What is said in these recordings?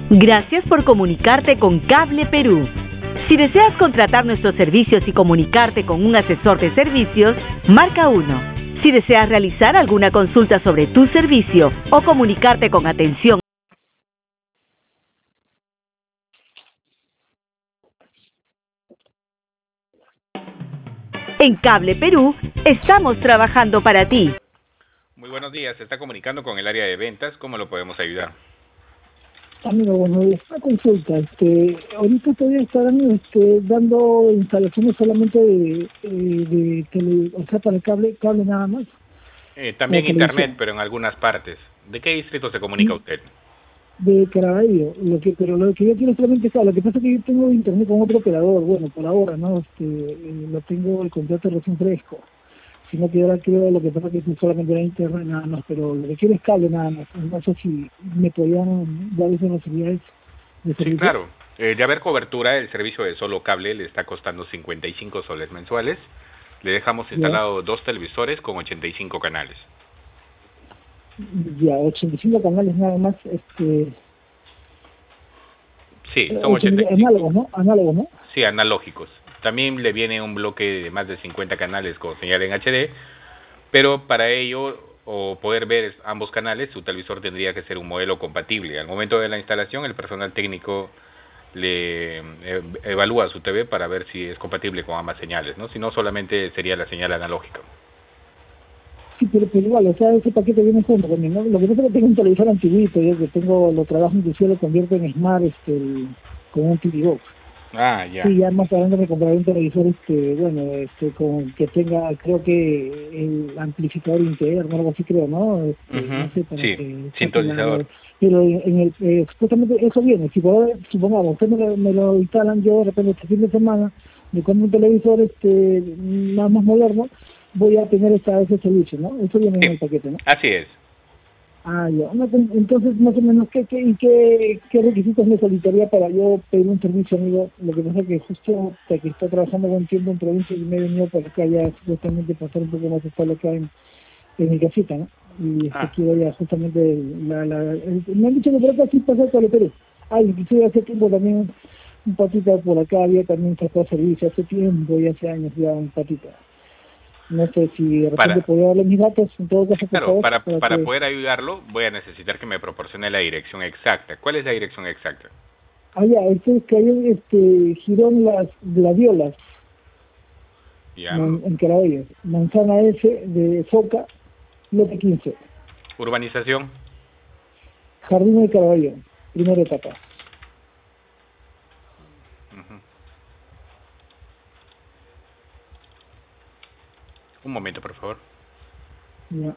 Gracias por comunicarte con Cable Perú. Si deseas contratar nuestros servicios y comunicarte con un asesor de servicios, marca 1. Si deseas realizar alguna consulta sobre tu servicio o comunicarte con atención en Cable Perú, estamos trabajando para ti. Muy buenos días, se está comunicando con el área de ventas, ¿cómo lo podemos ayudar? Amigo, bueno, esta consulta, ahorita todavía estarán dando instalaciones solamente de tele, o sea, para cable nada más. También internet, pero en algunas partes. ¿De qué distrito se comunica usted? De Caraballo, pero lo que yo quiero solamente es, lo que pasa es que yo tengo internet con otro operador, bueno, por ahora, ¿no? Lo tengo el contrato recién fresco. Sino que ahora creo lo que pasa es que solamente era internet nada más, pero lo que quiero es cable nada más. No sé si me podían dar esas posibilidades de servicio. Sí, claro. De haber cobertura, el servicio de solo cable le está costando 55 soles mensuales. Le dejamos instalado 2 televisores con 85 canales. Ya, 85 canales nada más, Sí, son 85. Análogos, ¿no? Sí, analógicos. También le viene un bloque de más de 50 canales con señal en HD, pero para ello, o poder ver ambos canales, su televisor tendría que ser un modelo compatible. Al momento de la instalación, el personal técnico le evalúa su TV para ver si es compatible con ambas señales, ¿no? Si no, solamente sería la señal analógica. Sí, pero igual, o sea, ese paquete viene junto también, ¿no? Lo que pasa es que tengo un televisor antiguito, yo que lo trabajo inclusive lo convierto en Smart, con un TV Box. Ah, ya. Sí, ya más adelante me compraré un televisor, con que tenga, creo que el amplificador interno, algo así creo, ¿no? No sé, para que sintonizador. Pero supuestamente eso viene, si supongamos, ustedes me lo instalan, yo de repente este fin de semana, me compro un televisor, más moderno, voy a tener ese servicio, ¿no? Eso viene en el paquete, ¿no? Así es. Ah, ya. Entonces, más o menos, ¿qué requisitos me solicitaría para yo pedir un servicio, amigo? Lo que pasa es que justo que está trabajando con tiempo en provincia y me he venido por acá ya supuestamente pasar un poco más estable acá en mi casita, ¿no? Y quiero ya justamente me han dicho que por acá sí pasa todo el Perú. Inclusive hace tiempo también un patita por acá había también sacado servicio, hace tiempo y hace años ya un patita. No sé si de repente podría darle mis datos, en todo caso, claro, por favor, para poder ayudarlo, voy a necesitar que me proporcione la dirección exacta. ¿Cuál es la dirección exacta? Es que hay Girón Las Gladiolas, en Caraballo, Manzana S de Foca, lote 15. ¿Urbanización? Jardín de Caraballo, primera etapa. Un momento, por favor. Ya.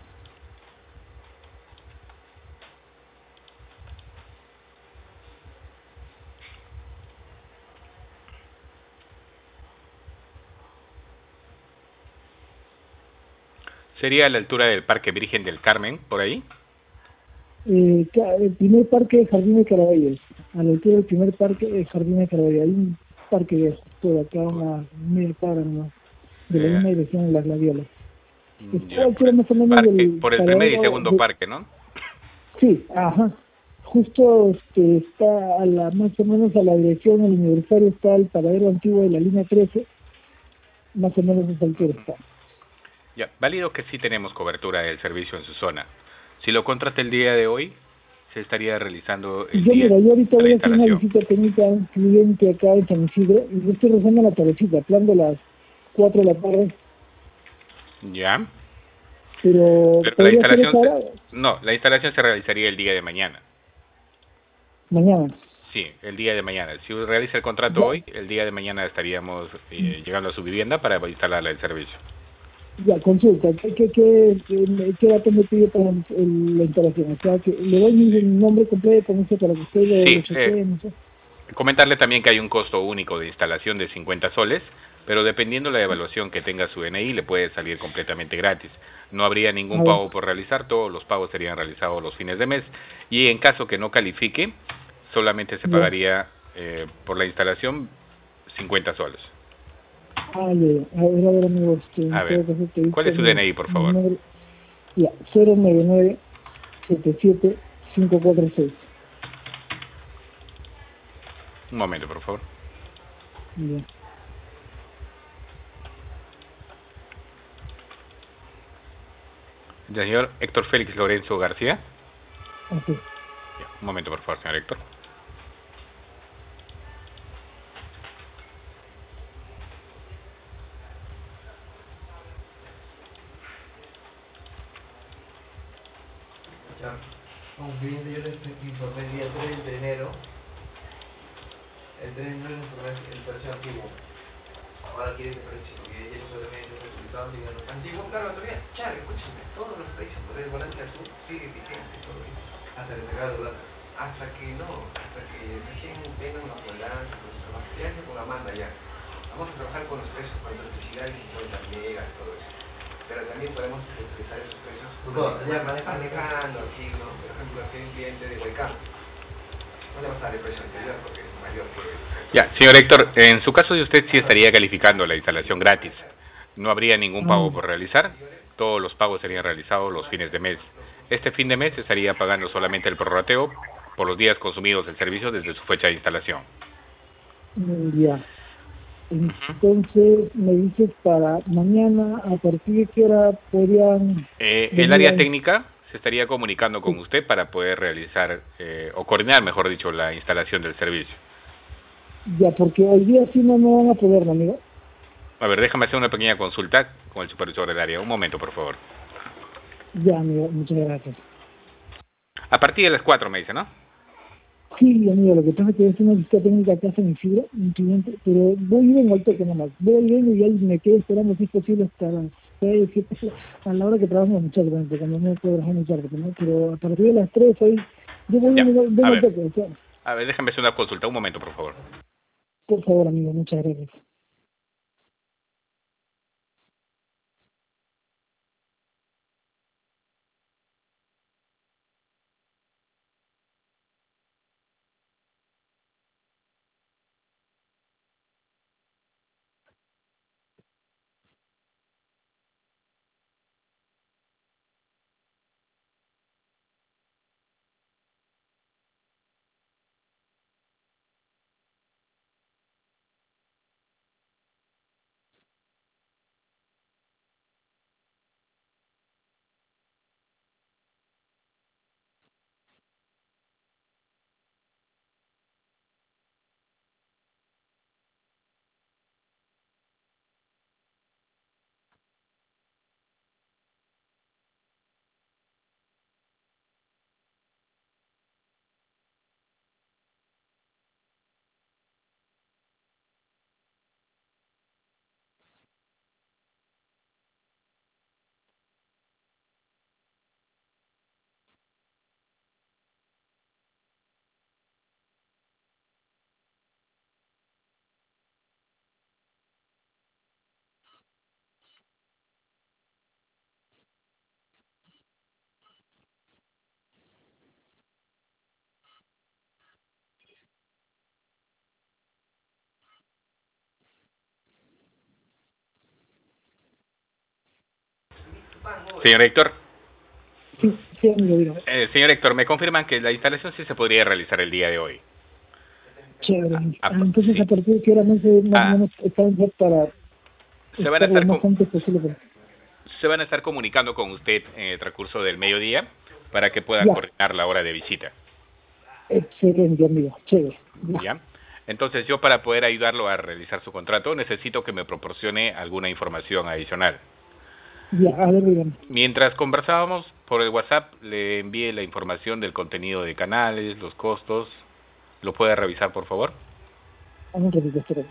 ¿Sería a la altura del Parque Virgen del Carmen, por ahí? El primer parque de Jardín de Caraballo, a la altura del primer parque de Jardín de Caraballo. Hay un parque de justo acá, una media cuadra nomás, de la misma dirección en Las Gladiolas. Por el primer y segundo parque, ¿no? Sí, ajá. Justo está más o menos a la dirección del aniversario, está el paradero antiguo de la línea 13, más o menos esa altura está. Ya, válido que sí tenemos cobertura del servicio en su zona. Si lo contrata el día de hoy, se estaría realizando el día yo ahorita voy a hacer una instalación. visita técnica a un cliente acá en San Isidro y yo estoy rezando la tardecita, plan de las 4 de la tarde. Ya. Pero la instalación la instalación se realizaría el día de mañana. Mañana. Sí, el día de mañana. Si realiza el contrato hoy, el día de mañana estaríamos llegando a su vivienda para instalarle el servicio. Ya, consulta, ¿qué datos me pide para la instalación? O sea, que le doy mi nombre completo, no sé, para que usted lo chequee, no sé. Comentarle también que hay un costo único de instalación de 50 soles, pero dependiendo la evaluación que tenga su DNI, le puede salir completamente gratis. No habría ningún pago por realizar, todos los pagos serían realizados los fines de mes, y en caso que no califique, solamente se pagaría por la instalación 50 soles. A ver, amigos. ¿Cuál es su DNI, por favor? Ya, 099-77546. Un momento, por favor. Ya. El señor Héctor Félix Lorenzo García. Ok. Ya, un momento, por favor, señor Héctor. Un cliente yo les informé el día 3 de enero. El 3 de enero el precio antiguo. Ahora quiere el precio, porque ya no solamente está publicado, digamos, antiguo, claro, todavía, Charo, escúchame, todos los precios por el volante azul sigue vigente todo eso, hasta el mercado blanco, hasta que recién vengan los volantes, los materiales con la manda ya. Vamos a trabajar con los precios con electricidad de 50 megas, todo eso. Pero también podemos utilizar esos precios ya manejando aquí, ¿no? Por ejemplo, aquí hay un cliente de Huaycán. No le va a estar el precio anterior porque es mayor que Ya, señor Héctor, en su caso de usted sí estaría calificando la instalación gratis. No habría ningún pago por realizar. Todos los pagos serían realizados los fines de mes. Este fin de mes estaría pagando solamente el prorrateo por los días consumidos del servicio desde su fecha de instalación. Ya. Entonces, me dices para mañana, ¿a partir de qué hora podrían...? El área técnica se estaría comunicando con usted para poder realizar, o coordinar, mejor dicho, la instalación del servicio. Ya, porque hoy día sí no me van a poder, ¿no, amigo? A ver, déjame hacer una pequeña consulta con el supervisor del área. Un momento, por favor. Ya, amigo, muchas gracias. A partir de las 4 me dice, ¿no? Sí, amigo, lo que pasa es que es una visita técnica que hace mi fibra, un cliente, pero voy y vengo al toque nomás. Voy y vengo y ahí me quedo esperando, si es posible, hasta las 6, 7, a la hora que trabajan los muchachos, cuando no puedo trabajar muy tarde, ¿no? Pero a partir de las 3, ahí, yo voy y vengo al toque, o sea. A ver, déjame hacer una consulta. Un momento, por favor. Por favor, amigo, muchas gracias. Señor Héctor. Sí, amigo, dígame. Señor Héctor, me confirman que la instalación sí se podría realizar el día de hoy. Chévere. Entonces, sí. ¿A partir de qué hora más o menos están para se van a estar lo más antes posible? Se van a estar comunicando con usted en el transcurso del mediodía para que puedan coordinar la hora de visita. Excelente, amigo. Chévere. ¿Ya? Entonces, yo para poder ayudarlo a realizar su contrato, necesito que me proporcione alguna información adicional. Ya, a ver, dígame. Mientras conversábamos por el WhatsApp, le envié la información del contenido de canales, los costos. ¿Lo puede revisar, por favor? Un ratito, espera.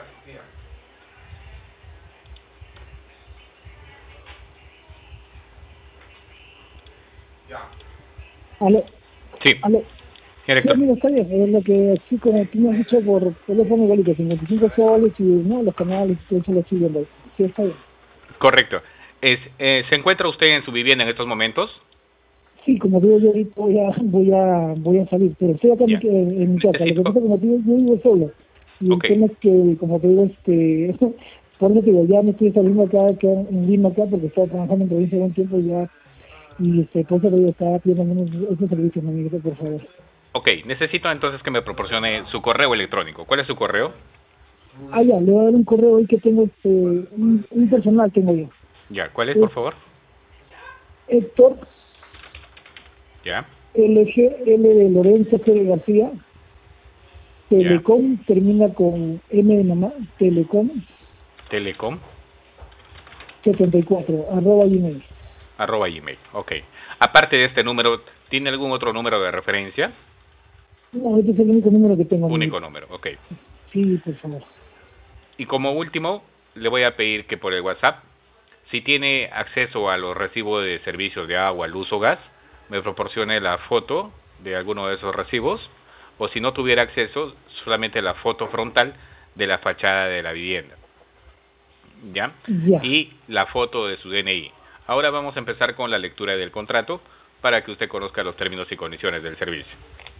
Aló. Sí, Aló. señor Sí, Héctor. amigo, está bien. Es lo que sí, como tú me has dicho por teléfono, igualito, 55 soles y no los canales, todo eso lo estoy viendo. Sí, está bien. Correcto. ¿Se encuentra usted en su vivienda en estos momentos? Sí, como digo, yo ahorita voy a salir, pero estoy acá Ya. en mi casa. Lo que Necesito... pasa es que como te digo, yo vivo solo. Y el Ok, tema es que, como te digo, por eso te digo, ya me estoy saliendo acá en Lima acá, porque estaba trabajando en provincia de un tiempo y ya, y por eso te digo, estaba pidiendo esos servicios, mi amigo, por favor. ok. Necesito entonces que me proporcione su correo electrónico. ¿Cuál es su correo? Ah, ya, le voy a dar un correo hoy que tengo, un personal tengo yo. Ya, ¿cuál es, Es por favor? Héctor, Ya, LG, L de Lorenzo, G de García, ya. Telecom, termina con M de mamá, Telecom, Telecom, 74, @gmail. @gmail. Ok. Aparte de este número, ¿tiene algún otro número de referencia? No, este es el único número que tengo, Único amiguito. número, ok. Sí, por favor. Y como último, le voy a pedir que por el WhatsApp, si tiene acceso a los recibos de servicios de agua, luz o gas, me proporcione la foto de alguno de esos recibos, o si no tuviera acceso, solamente la foto frontal de la fachada de la vivienda, ¿ya? Ya, Y la foto de su DNI. Ahora vamos a empezar con la lectura del contrato para que usted conozca los términos y condiciones del servicio,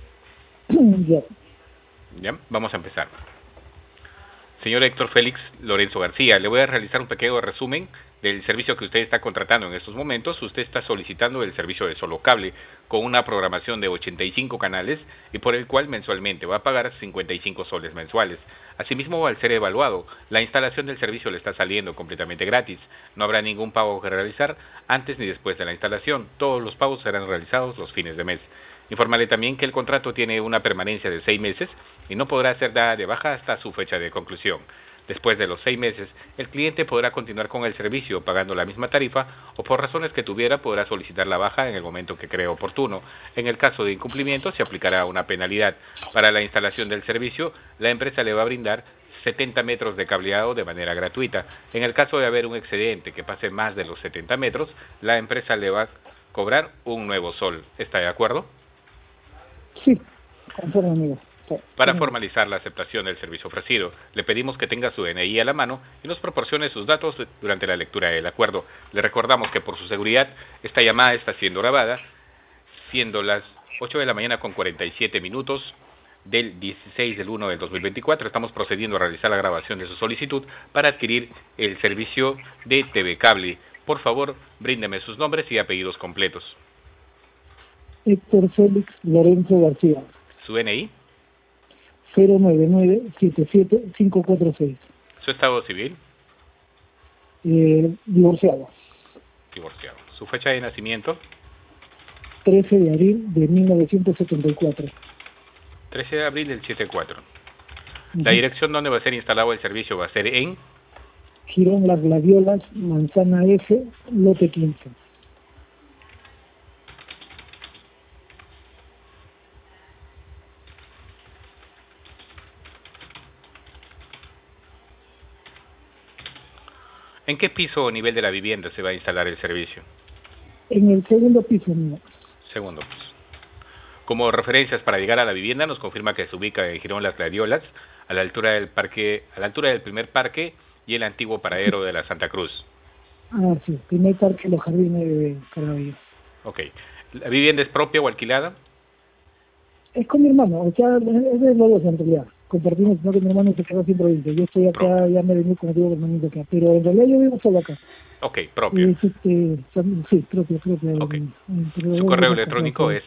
ya. ¿ya? Vamos a empezar. Señor Héctor Félix Lorenzo García, le voy a realizar un pequeño resumen del servicio que usted está contratando en estos momentos. Usted está solicitando el servicio de solo cable con una programación de 85 canales y por el cual mensualmente va a pagar 55 soles mensuales. Asimismo, al ser evaluado, la instalación del servicio le está saliendo completamente gratis. No habrá ningún pago que realizar antes ni después de la instalación. Todos los pagos serán realizados los fines de mes. Informarle también que el contrato tiene una permanencia de 6 meses y no podrá ser dada de baja hasta su fecha de conclusión. Después de los 6 meses, el cliente podrá continuar con el servicio pagando la misma tarifa o por razones que tuviera podrá solicitar la baja en el momento que cree oportuno. En el caso de incumplimiento se aplicará una penalidad. Para la instalación del servicio, la empresa le va a brindar 70 metros de cableado de manera gratuita. En el caso de haber un excedente que pase más de los 70 metros, la empresa le va a cobrar un nuevo sol. ¿Está de acuerdo? Sí, conforme, amigo. Sí, Para sí. formalizar la aceptación del servicio ofrecido, le pedimos que tenga su DNI a la mano y nos proporcione sus datos durante la lectura del acuerdo. Le recordamos que por su seguridad, esta llamada está siendo grabada, siendo las 8 de la mañana con 47 minutos del 16 del 1 del 2024. Estamos procediendo a realizar la grabación de su solicitud para adquirir el servicio de TV Cable. Por favor, bríndeme sus nombres y apellidos completos. Héctor Félix Lorenzo García, Su DNI, 099-77-546. su estado civil, Divorciado. divorciado. Su fecha de nacimiento, 13 de abril de 1974. 13 de abril del 74. La dirección donde va a ser instalado el servicio va a ser en Girón Las Gladiolas, Manzana F, lote 15. ¿En qué piso o nivel de la vivienda se va a instalar el servicio? En el segundo piso, amigo. Segundo piso. Como referencias para llegar a la vivienda, nos confirma que se ubica en Girón Las Gladiolas, a la altura del primer parque y el antiguo paradero de la Santa Cruz. Ah, sí, primer parque Los Jardines de Caraballo. Ok. ¿La vivienda es propia o alquilada? Es con mi hermano, o sea, es de los dos en realidad. Compartimos, no que mi hermano se quedó sin provincia. Yo estoy acá, Propio. ya me vení como digo, hermanito acá. Pero en realidad yo vivo solo acá. Ok, propio. Sí, propio. Ok. Pero Su correo bueno, electrónico sí. es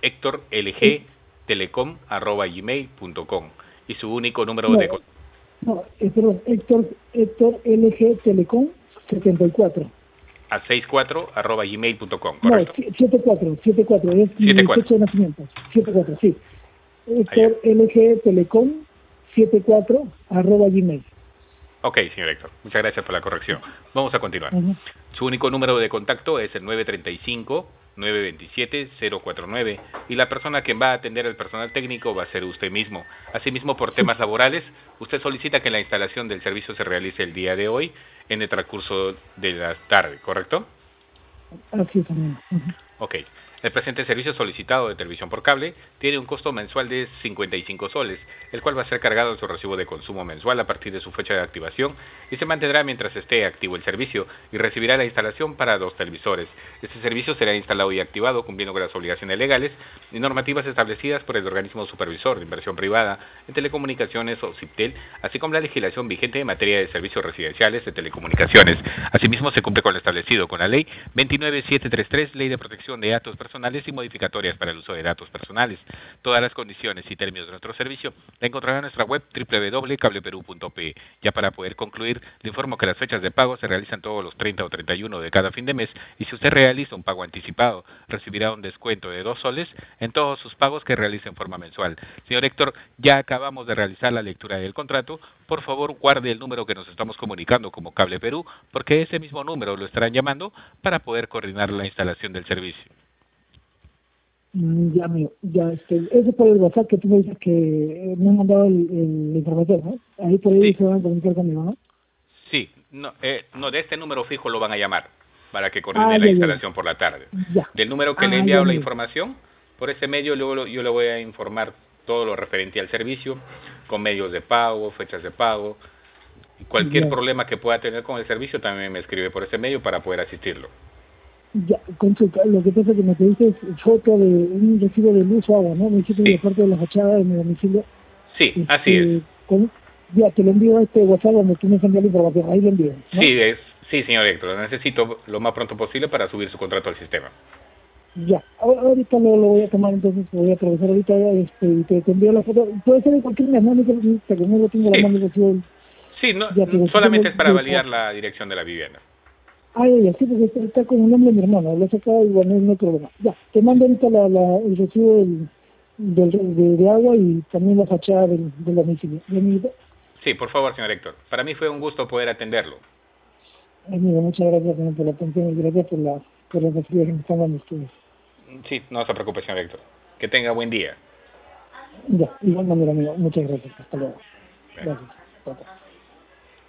hectorlgtelecom@gmail.com y su único número de... Perdón, Héctor LG Telecom 74. a 64@gmail.com, No, ¿correcto? 74, es mi 74. fecha de nacimiento. 74, sí. Allá. Héctor LG Telecom 74 @gmail. Ok, señor Héctor. Muchas gracias por la corrección. Vamos a continuar. Ajá. Su único número de contacto es el 927-049 y la persona que va a atender al personal técnico va a ser usted mismo. Asimismo, por temas laborales, usted solicita que la instalación del servicio se realice el día de hoy en el transcurso de la tarde, ¿correcto? Así también. Ok. El presente servicio solicitado de televisión por cable tiene un costo mensual de 55 soles, el cual va a ser cargado en su recibo de consumo mensual a partir de su fecha de activación y se mantendrá mientras esté activo el servicio y recibirá la instalación para 2 televisores. Este servicio será instalado y activado cumpliendo con las obligaciones legales y normativas establecidas por el organismo supervisor de inversión privada en telecomunicaciones o CIPTEL, así como la legislación vigente en materia de servicios residenciales de telecomunicaciones. Asimismo, se cumple con lo establecido con la Ley 29733, Ley de Protección de Datos Personales y modificatorias para el uso de datos personales. Todas las condiciones y términos de nuestro servicio la encontrará en nuestra web www.cableperu.pe. Ya para poder concluir, le informo que las fechas de pago se realizan todos los 30 o 31 de cada fin de mes y si usted realiza un pago anticipado, recibirá un descuento de 2 soles en todos sus pagos que realice en forma mensual. Señor Héctor, ya acabamos de realizar la lectura del contrato. Por favor, guarde el número que nos estamos comunicando como Cable Perú, porque ese mismo número lo estarán llamando para poder coordinar la instalación del servicio. Ya, amigo, ya, eso por el WhatsApp que tú me dices que me han mandado la información, ¿no? Ahí por ahí Sí. se van a comunicar conmigo, ¿no? Sí, no, de este número fijo lo van a llamar para que coordine la instalación por la tarde. Ya. Del número que le he enviado la ya. información, por ese medio luego yo le voy a informar todo lo referente al servicio, con medios de pago, fechas de pago, y cualquier problema que pueda tener con el servicio también me escribe por ese medio para poder asistirlo. Ya, consulta, lo que pasa es que me pediste foto de un recibo de luz o agua, ¿no? Me dijiste Sí. de parte de la fachada de mi domicilio. Sí, así es. Ya, te lo envío a este WhatsApp donde tú me has enviado la información, ahí lo envío, ¿no? Sí, señor Héctor, lo necesito lo más pronto posible para subir su contrato al sistema. Ya, ahorita lo voy a tomar, entonces lo voy a atravesar ahorita y te envío la foto. Puede ser de cualquier mes, ¿no? Que no lo tengo la mano de recibo. Sí, no, Ya, solamente es para validar la dirección de la vivienda. Ya, sí, porque está con el nombre de mi hermano, lo he sacado y bueno, no hay problema. Ya, te mando ahorita el recibo de agua y también la fachada del domicilio. Amigo, sí, por favor, señor Héctor. Para mí fue un gusto poder atenderlo. Amigo, muchas gracias también por la atención y gracias por la facilidad que me están dando ustedes. Sí, no se preocupe, señor Héctor. Que tenga buen día. Ya, igual manera, amigo. Muchas gracias. Hasta luego. Gracias.